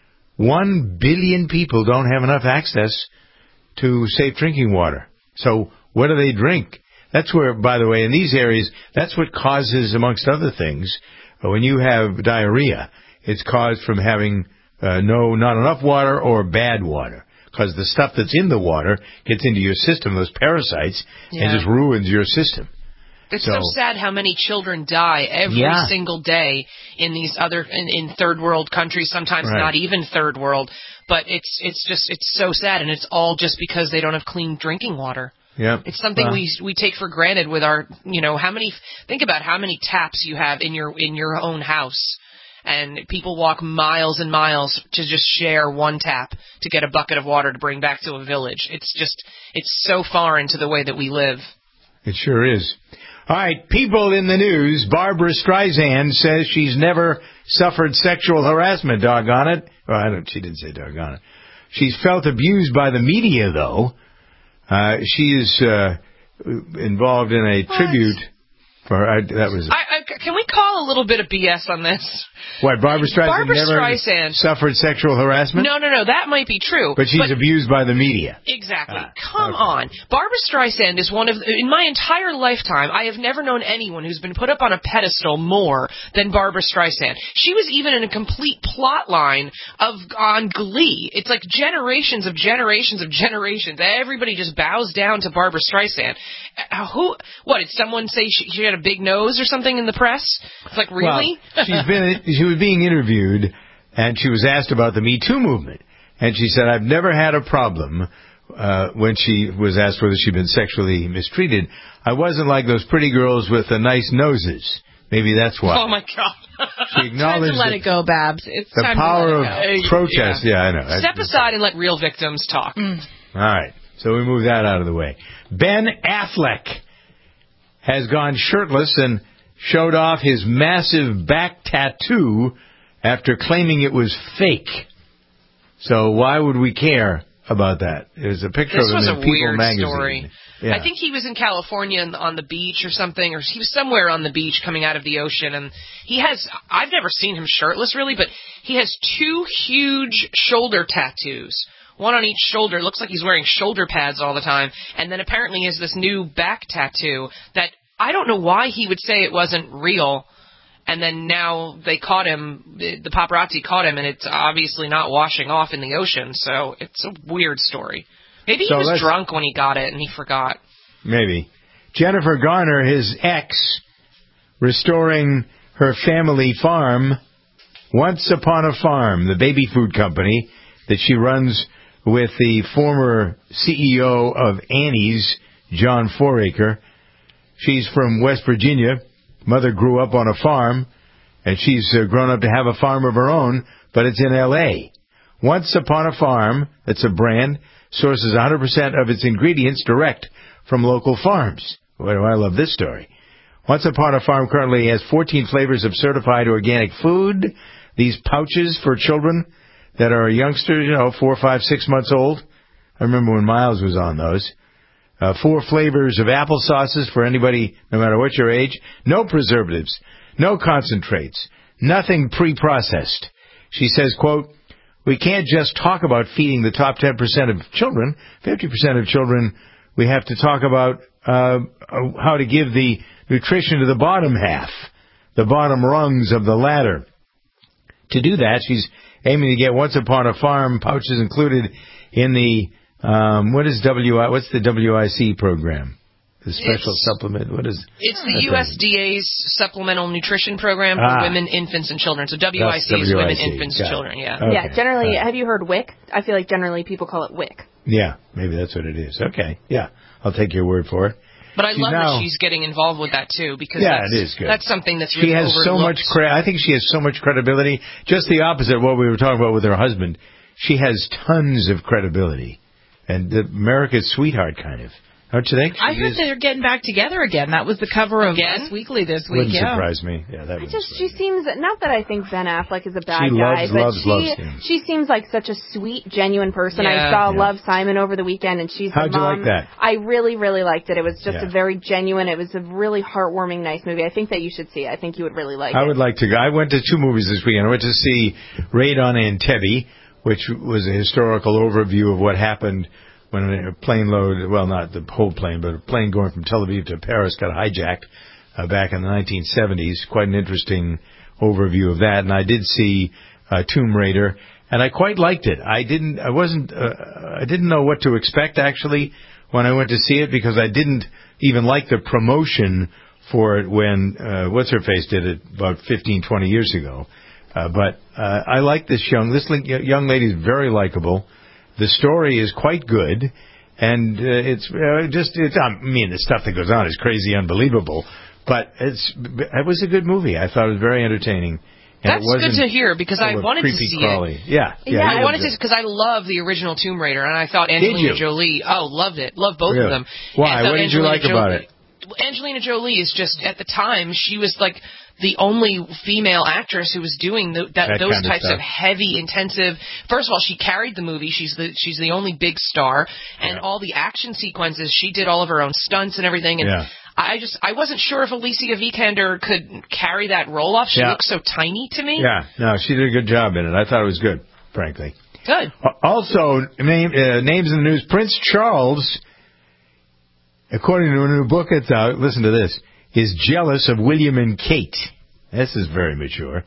One billion people don't have enough access to safe drinking water. So what do they drink? That's where, by the way, in these areas, that's what causes, amongst other things, uh, when you have diarrhea, it's caused from having uh, no, not enough water or bad water. Because the stuff that's in the water gets into your system, those parasites, Yeah. and just ruins your system. It's So- so sad how many children die every Yeah. single day in these other in, in third world countries, sometimes Right. not even third world. But it's it's just it's so sad, and it's all just because they don't have clean drinking water. Yeah. It's something Well. we we take for granted with our, you know, how many, think about how many taps you have in your in your own house. And people walk miles and miles to just share one tap to get a bucket of water to bring back to a village. It's just, it's so foreign to the way that we live. It sure is. All right, people in the news. Barbara Streisand says she's never suffered sexual harassment, doggone it. Well, I don't, she didn't say doggone it. She's felt abused by the media, though. Uh, she is uh, involved in a What? tribute. For, I, that was I, I, can we call a little bit of B S on this? What, Barbara Streisand Barbara never Streisand. suffered sexual harassment? No, no, no, that might be true. But she's abused by the media. Exactly. Ah, Come on. Barbara Streisand is one of, in my entire lifetime, I have never known anyone who's been put up on a pedestal more than Barbara Streisand. She was even in a complete plot line of, on Glee. It's like generations of generations of generations. Everybody just bows down to Barbara Streisand. Uh, who, what, did someone say she, she had a big nose or something in the press? It's like, really? Well, she's been, she was being interviewed, and she was asked about the Me Too movement. And she said, I've never had a problem uh, when she was asked whether she'd been sexually mistreated. I wasn't like those pretty girls with the nice noses. Maybe that's why. Oh, my God. She acknowledged Time to let the, it go, Babs. It's the time power to of let it go. protest. Yeah, I know. Step aside and let real victims talk. Mm. All right. So we move that out of the way. Ben Affleck has gone shirtless and showed off his massive back tattoo after claiming it was fake. So why would we care about that? There's a picture This of him was in a People weird magazine. story. Yeah. I think he was in California on on the beach or something, or he was somewhere on the beach coming out of the ocean, and he has, I've never seen him shirtless really, but he has two huge shoulder tattoos. One on each shoulder. It looks like he's wearing shoulder pads all the time. And then apparently he has this new back tattoo that I don't know why he would say it wasn't real. And then now they caught him, the paparazzi caught him, and it's obviously not washing off in the ocean. So it's a weird story. Maybe So he was let's- drunk when he got it and he forgot. Maybe. Jennifer Garner, his ex, restoring her family farm, Once Upon a Farm, the baby food company that she runs with the former C E O of Annie's, John Foraker. She's from West Virginia. Mother grew up on a farm, and she's uh, grown up to have a farm of her own, but it's in L A Once Upon a Farm, that's a brand, sources one hundred percent of its ingredients direct from local farms. Boy, do I love this story. Once Upon a Farm currently has fourteen flavors of certified organic food. These pouches for children that are youngsters, you know, four, five, six months old. I remember when Miles was on those. Uh, four flavors of apple sauces for anybody, no matter what your age. No preservatives. No concentrates. Nothing pre-processed. She says, quote, we can't just talk about feeding the top ten percent of children. fifty percent of children, we have to talk about uh, how to give the nutrition to the bottom half, the bottom rungs of the ladder. To do that, she's aiming to get Once Upon a Farm pouches included in the, um, what is W I, what's the W I C program? The special It's- supplement, what is It's the that U S D A's Supplemental Nutrition Program for Ah. women, infants, and children. So W I C That's is women, W I C. infants, Got and it. children, yeah. Okay. Yeah, generally, have you heard WIC? I feel like generally people call it WIC. Yeah, maybe that's what it is. Okay, yeah, I'll take your word for it. But I She's love now- that she's getting involved with that, too, because Yeah, that's, it is good. that's something that's She really has so much overlooked. credit. I think she has so much credibility. Just the opposite of what we were talking about with her husband. She has tons of credibility. And the America's sweetheart, kind of. Don't you think? I She heard is- they're getting back together again. That was the cover of Again? Us Weekly this week. Wouldn't yeah. surprise me. Yeah, that I would. just, she seems, not that I think Ben Affleck is a bad She guy, loves, but loves, she, loves him. she seems like such a sweet, genuine person. I Yeah. saw Yeah. Love, Simon over the weekend, and she's How'd the you mom. like that? I really, really liked it. It was just Yeah. a very genuine, it was a really heartwarming, nice movie. I think that you should see it. I think you would really like I it. would like to go. I went to two movies this weekend. I went to see Raid on Entebbe, which was a historical overview of what happened when a plane load, well, not the whole plane, but a plane going from Tel Aviv to Paris got hijacked uh, back in the nineteen seventies. Quite an interesting overview of that. And I did see uh, Tomb Raider, and I quite liked it. I didn't, I wasn't, uh, I didn't know what to expect actually when I went to see it, because I didn't even like the promotion for it when uh, what's her face did it about fifteen, twenty years ago. Uh, but uh, I like this young this li- young lady is very likable. The story is quite good, And uh, it's uh, just, it's, I mean, the stuff that goes on is crazy, unbelievable. But it's it was a good movie. I thought it was very entertaining. And That's it wasn't good to hear because I wanted to see crawly. it. Yeah, yeah, yeah I wanted to because I love the original Tomb Raider, and I thought Did Angelina you? Jolie. Oh, loved it. Loved both Really? of them. Why? And I thought What did you Angelina like about Jolie- it? Angelina Jolie is just at the time she was like the only female actress who was doing the, that, That those kind of types stuff. of heavy, intensive. First of all, she carried the movie. She's the she's the only big star, and all the action sequences she did all of her own stunts and everything. And Yeah. I just I wasn't sure if Alicia Vikander could carry that role off. She Yeah. looks so tiny to me. Yeah, no, she did a good job in it. I thought it was good, frankly. Good. Also, name, uh, names in the news. Prince Charles, according to a new book that's out, listen to this, is jealous of William and Kate. This is very mature.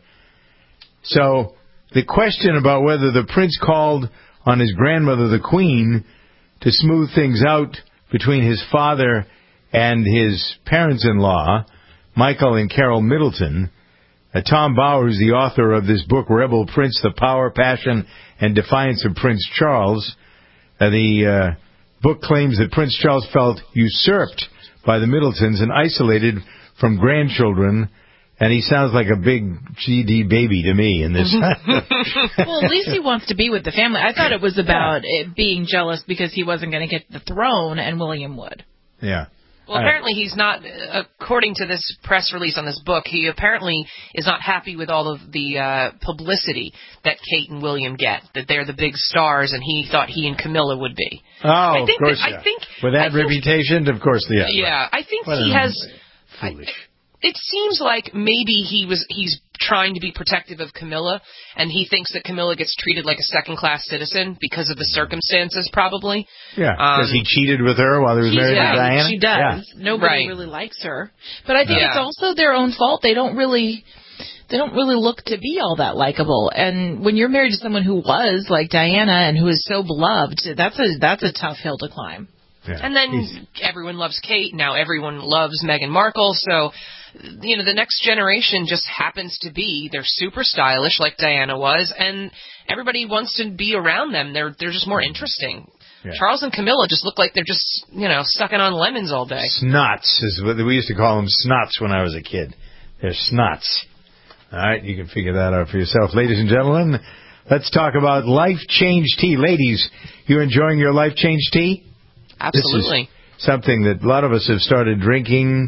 So, the question about whether the prince called on his grandmother, the Queen, to smooth things out between his father and his parents-in-law, Michael and Carol Middleton. Uh, Tom Bauer, who's the author of this book, Rebel Prince, The Power, Passion, and Defiance of Prince Charles. Uh, the uh, book claims that Prince Charles felt usurped by the Middletons and isolated from grandchildren, and he sounds like a big G D baby to me in this. Well, at least he wants to be with the family. I thought it was about it being jealous because he wasn't going to get the throne and William would. Yeah. Well, apparently he's not, according to this press release on this book, he apparently is not happy with all of the uh, publicity that Kate and William get, that they're the big stars, and he thought he and Camilla would be. Oh, I think of course, that, yeah. I think, With that I think, reputation, of course, yeah. Yeah, I think What he an- has... Foolish. It seems like maybe he was he's trying to be protective of Camilla, and he thinks that Camilla gets treated like a second-class citizen because of the circumstances, probably. Yeah, because Um, he cheated with her while he was She's married right. to Diana. She does. Yeah. Nobody Right. really likes her. But I think Yeah. it's also their own fault. They don't really they don't really look to be all that likable. And when you're married to someone who was like Diana and who is so beloved, that's a that's a tough hill to climb. Yeah. And then everyone loves Kate. Now everyone loves Meghan Markle. So, you know, the next generation just happens to be, they're super stylish like Diana was, and everybody wants to be around them. They're they're just more interesting. Yeah. Charles and Camilla just look like they're just, you know, sucking on lemons all day. Snots is what we used to call them. Snots when I was a kid. They're snots. All right, you can figure that out for yourself, ladies and gentlemen. Let's talk about Life Change Tea, ladies. You enjoying your Life Change Tea? Absolutely. This is something that a lot of us have started drinking.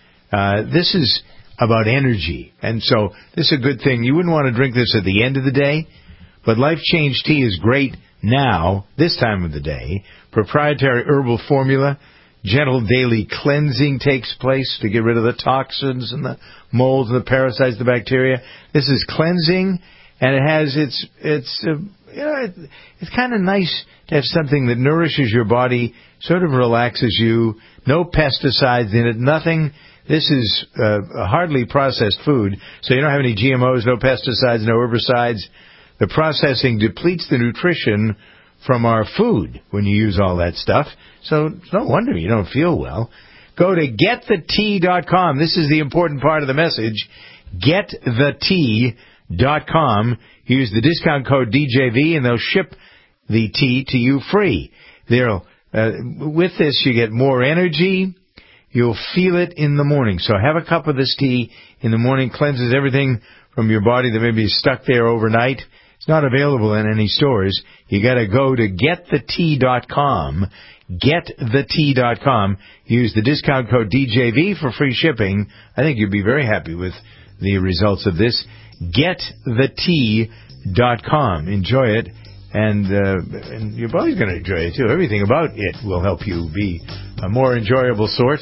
Uh, this is about energy, and so this is a good thing. You wouldn't want to drink this at the end of the day, but Life Change Tea is great now, this time of the day. Proprietary herbal formula, gentle daily cleansing takes place to get rid of the toxins and the molds and the parasites, the bacteria. This is cleansing, and it has its its uh, you know it, it's kind of nice to have something that nourishes your body, sort of relaxes you. No pesticides in it, nothing. This is uh, hardly processed food, so you don't have any G M Os, no pesticides, no herbicides. The processing depletes the nutrition from our food when you use all that stuff, so it's no wonder you don't feel well. Go to get the tea dot com. This is the important part of the message. get the tea dot com. Use the discount code D J V, and they'll ship the tea to you free. They'll uh, with this, you get more energy. You'll feel it in the morning. So have a cup of this tea in the morning. Cleanses everything from your body that may be stuck there overnight. It's not available in any stores. You got to go to get the tea dot com. get the tea dot com. Use the discount code D J V for free shipping. I think you'll be very happy with the results of this. get the tea dot com. Enjoy it. And, uh, and your body's going to enjoy it, too. Everything about it will help you be a more enjoyable sort.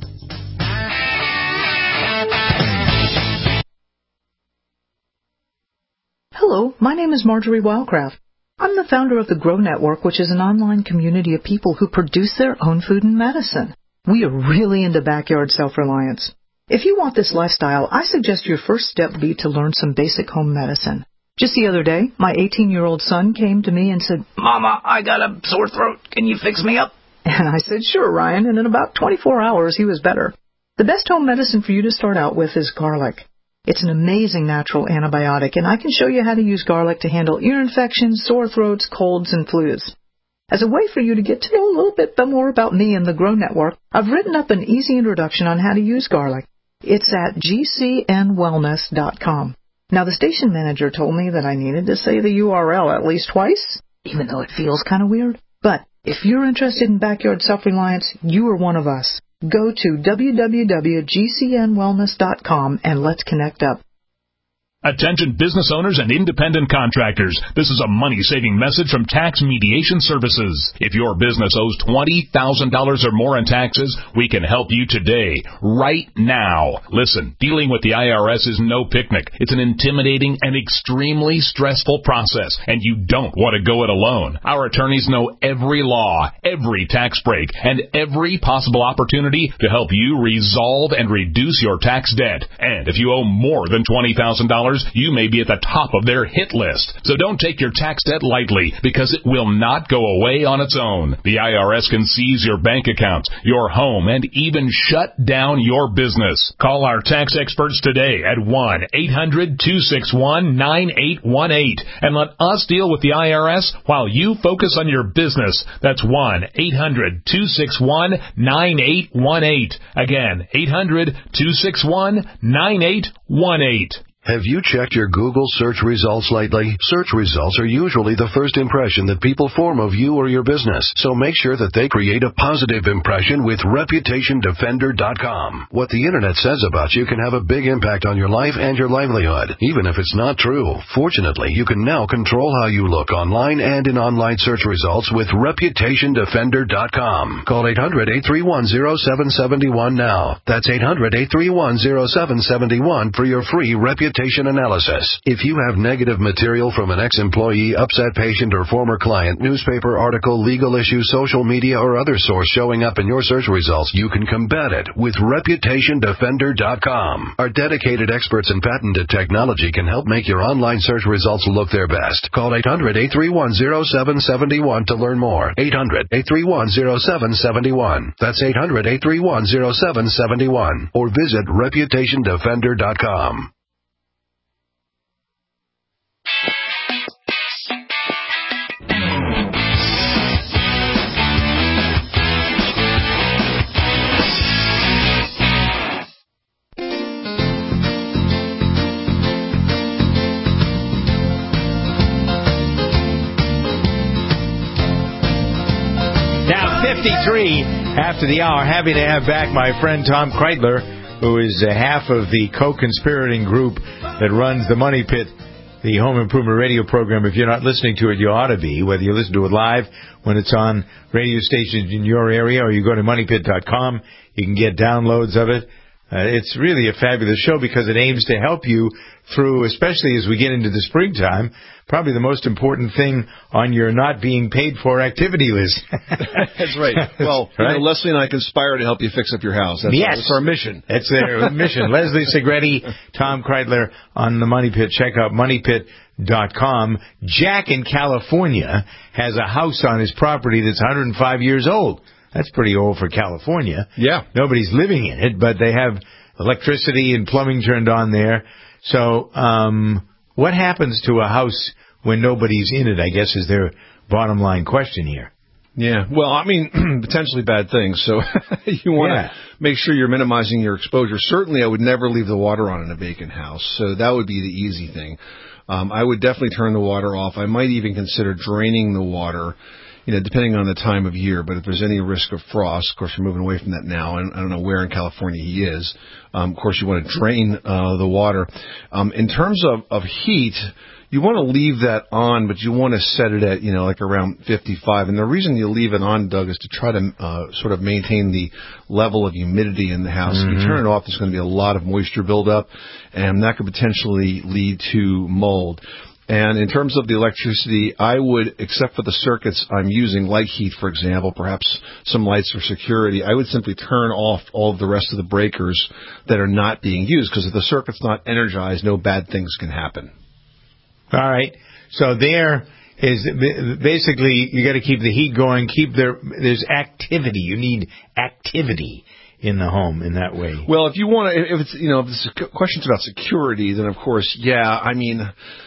Hello, my name is Marjorie Wildcraft. I'm the founder of the Grow Network, which is an online community of people who produce their own food and medicine. We are really into backyard self-reliance. If you want this lifestyle, I suggest your first step be to learn some basic home medicine. Just the other day, my eighteen-year-old son came to me and said, "Mama, I got a sore throat. Can you fix me up?" And I said, "Sure, Ryan," and in about twenty-four hours, he was better. The best home medicine for you to start out with is garlic. It's an amazing natural antibiotic, and I can show you how to use garlic to handle ear infections, sore throats, colds, and flus. As a way for you to get to know a little bit more about me and the Grow Network, I've written up an easy introduction on how to use garlic. It's at G C N wellness dot com. Now, the station manager told me that I needed to say the U R L at least twice, even though it feels kind of weird. But if you're interested in backyard self-reliance, you are one of us. Go to w w w dot g c n wellness dot com and let's connect up. Attention business owners and independent contractors. This is a money-saving message from Tax Mediation Services. If your business owes twenty thousand dollars or more in taxes, we can help you today, right now. Listen, dealing with the I R S is no picnic. It's an intimidating and extremely stressful process, and you don't want to go it alone. Our attorneys know every law, every tax break, and every possible opportunity to help you resolve and reduce your tax debt. And if you owe more than twenty thousand dollars, you may be at the top of their hit list. So don't take your tax debt lightly, because it will not go away on its own. The I R S can seize your bank accounts, your home, and even shut down your business. Call our tax experts today at one eight hundred two six one nine eight one eight and let us deal with the I R S while you focus on your business. That's one eight hundred two six one nine eight one eight. Again, eight hundred two six one nine eight one eight. Have you checked your Google search results lately? Search results are usually the first impression that people form of you or your business, so make sure that they create a positive impression with reputation defender dot com. What the Internet says about you can have a big impact on your life and your livelihood, even if it's not true. Fortunately, you can now control how you look online and in online search results with reputation defender dot com. Call eight hundred eight three one zero seven seven one now. That's eight hundred eight three one zero seven seven one for your free reputation analysis. If you have negative material from an ex-employee, upset patient, or former client, newspaper article, legal issue, social media, or other source showing up in your search results, you can combat it with reputation defender dot com. Our dedicated experts in patented technology can help make your online search results look their best. Call eight hundred eight three one zero seven seven one to learn more. eight hundred eight three one zero seven seven one. That's eight hundred eight three one zero seven seven one. Or visit reputation defender dot com. fifty-three after the hour. Happy to have back my friend Tom Kreitler, who is uh, half of the co-conspirating group that runs the Money Pit, the home improvement radio program. If you're not listening to it, you ought to be, whether you listen to it live when it's on radio stations in your area or you go to money pit dot com. You can get downloads of it. Uh, it's really a fabulous show because it aims to help you through, especially as we get into the springtime, probably the most important thing on your not being paid for activity list. That's right. Well, right? You know, Leslie and I conspire to help you fix up your house. That's, yes. That's our mission. That's their mission. Leslie Segretti, Tom Kreitler on the Money Pit. Check out money pit dot com. Jack in California has a house on his property that's one hundred five years old. That's pretty old for California. Yeah. Nobody's living in it, but they have electricity and plumbing turned on there. So, um, what happens to a house when nobody's in it, I guess, is their bottom line question here. Yeah. Well, I mean, potentially bad things. So you want to yeah. make sure you're minimizing your exposure. Certainly, I would never leave the water on in a vacant house. So that would be the easy thing. Um, I would definitely turn the water off. I might even consider draining the water, you know, depending on the time of year. But if there's any risk of frost, of course, you're moving away from that now. And I don't know where in California he is. Um, of course, you want to drain uh, the water. Um, in terms of, of heat, you want to leave that on, but you want to set it at, you know, like around fifty-five. And the reason you leave it on, Doug, is to try to uh, sort of maintain the level of humidity in the house. Mm-hmm. If you turn it off, there's going to be a lot of moisture buildup, and that could potentially lead to mold. And in terms of the electricity, I would, except for the circuits I'm using, like heat, for example, perhaps some lights for security, I would simply turn off all of the rest of the breakers that are not being used, because if the circuit's not energized, no bad things can happen. All right. So there is basically you got to keep the heat going. Keep there. There's activity. You need activity in the home in that way. Well, if you want to, if it's you know, if the question's about security, then of course, yeah. I mean,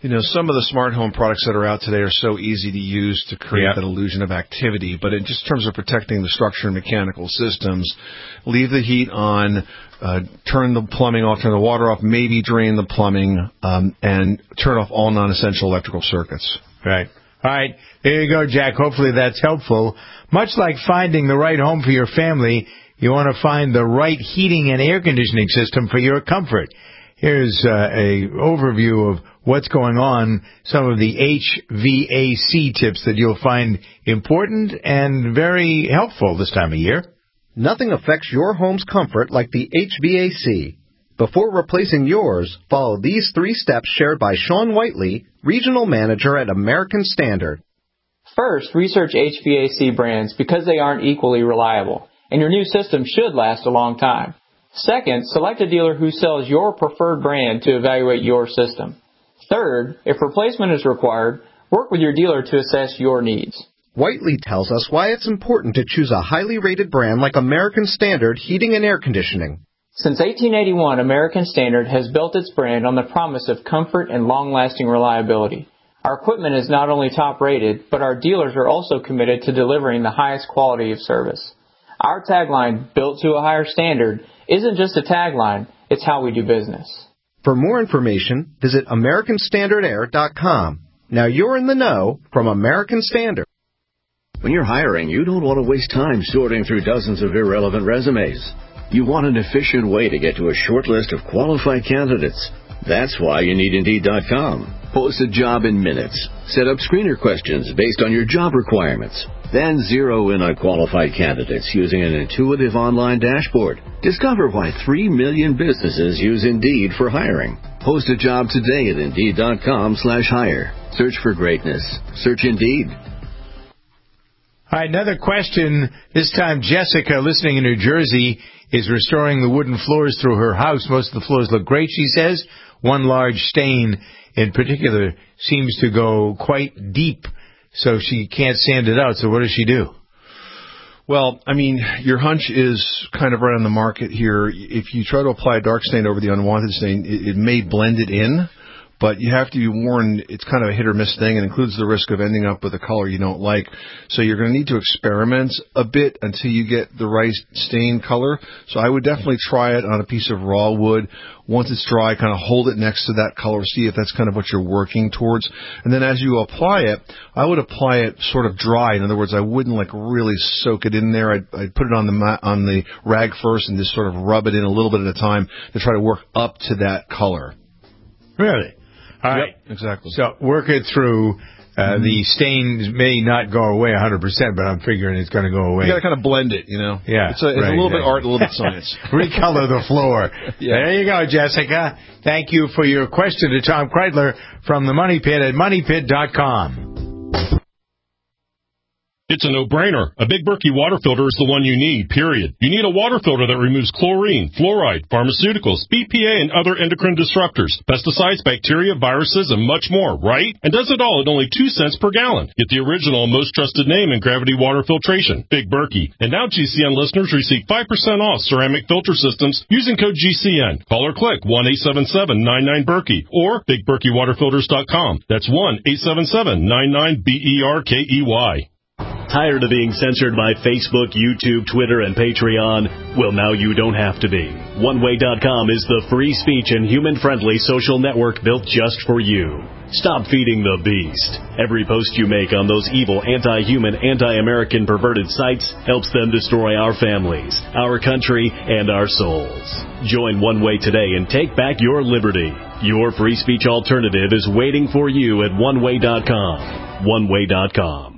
You know, some of the smart home products that are out today are so easy to use to create Yeah. that illusion of activity. But in just terms of protecting the structure and mechanical systems, leave the heat on, uh, turn the plumbing off, turn the water off, maybe drain the plumbing, um, and turn off all non-essential electrical circuits. Right. All right. There you go, Jack. Hopefully that's helpful. Much like finding the right home for your family, you want to find the right heating and air conditioning system for your comfort. Here's uh, a overview of what's going on, some of the H V A C tips that you'll find important and very helpful this time of year. Nothing affects your home's comfort like the H V A C. Before replacing yours, follow these three steps shared by Sean Whiteley, Regional Manager at American Standard. First, research H V A C brands because they aren't equally reliable, and your new system should last a long time. Second, select a dealer who sells your preferred brand to evaluate your system. Third, if replacement is required, work with your dealer to assess your needs. Whiteley tells us why it's important to choose a highly rated brand like American Standard Heating and Air Conditioning. Since eighteen eighty-one, American Standard has built its brand on the promise of comfort and long-lasting reliability. Our equipment is not only top-rated, but our dealers are also committed to delivering the highest quality of service. Our tagline, built to a higher standard, isn't just a tagline, it's how we do business. For more information, visit American Standard Air dot com. Now you're in the know from American Standard. When you're hiring, you don't want to waste time sorting through dozens of irrelevant resumes. You want an efficient way to get to a short list of qualified candidates. That's why you need Indeed dot com. Post a job in minutes. Set up screener questions based on your job requirements. Then zero in on qualified candidates using an intuitive online dashboard. Discover why three million businesses use Indeed for hiring. Post a job today at Indeed dot com slash hire. Search for greatness. Search Indeed. All right, another question. This time, Jessica, listening in New Jersey, is restoring the wooden floors through her house. Most of the floors look great, she says. One large stain in particular seems to go quite deep, so she can't sand it out. So what does she do? Well, I mean, your hunch is kind of right on the market here. If you try to apply a dark stain over the unwanted stain, it, it may blend it in. But you have to be warned, it's kind of a hit or miss thing and includes the risk of ending up with a color you don't like. So you're going to need to experiment a bit until you get the right stain color. So I would definitely try it on a piece of raw wood. Once it's dry, kind of hold it next to that color, see if that's kind of what you're working towards. And then as you apply it, I would apply it sort of dry. In other words, I wouldn't like really soak it in there. I'd, I'd put it on the mat, on the rag first and just sort of rub it in a little bit at a time to try to work up to that color. Really? All right. Yep, exactly. So work it through. Uh, mm-hmm. The stains may not go away one hundred percent, but I'm figuring it's going to go away. You got to kind of blend it, you know. Yeah. It's a, it's right, a little exactly. bit art, a little bit science. Recolor the floor. Yeah. There you go, Jessica. Thank you for your question to Tom Kreidler from the Money Pit at money pit dot com. It's a no-brainer. A Big Berkey water filter is the one you need, period. You need a water filter that removes chlorine, fluoride, pharmaceuticals, B P A, and other endocrine disruptors, pesticides, bacteria, viruses, and much more, right? And does it all at only two cents per gallon. Get the original and most trusted name in gravity water filtration, Big Berkey. And now G C N listeners receive five percent off ceramic filter systems using code G C N. Call or click one eight seven seven nine nine Berkey or big berkey water filters dot com. That's one eight seven seven nine nine B E R K E Y. Tired of being censored by Facebook, YouTube, Twitter, and Patreon? Well, now you don't have to be. one way dot com is the free speech and human-friendly social network built just for you. Stop feeding the beast. Every post you make on those evil, anti-human, anti-American perverted sites helps them destroy our families, our country, and our souls. Join One Way today and take back your liberty. Your free speech alternative is waiting for you at one way dot com. one way dot com.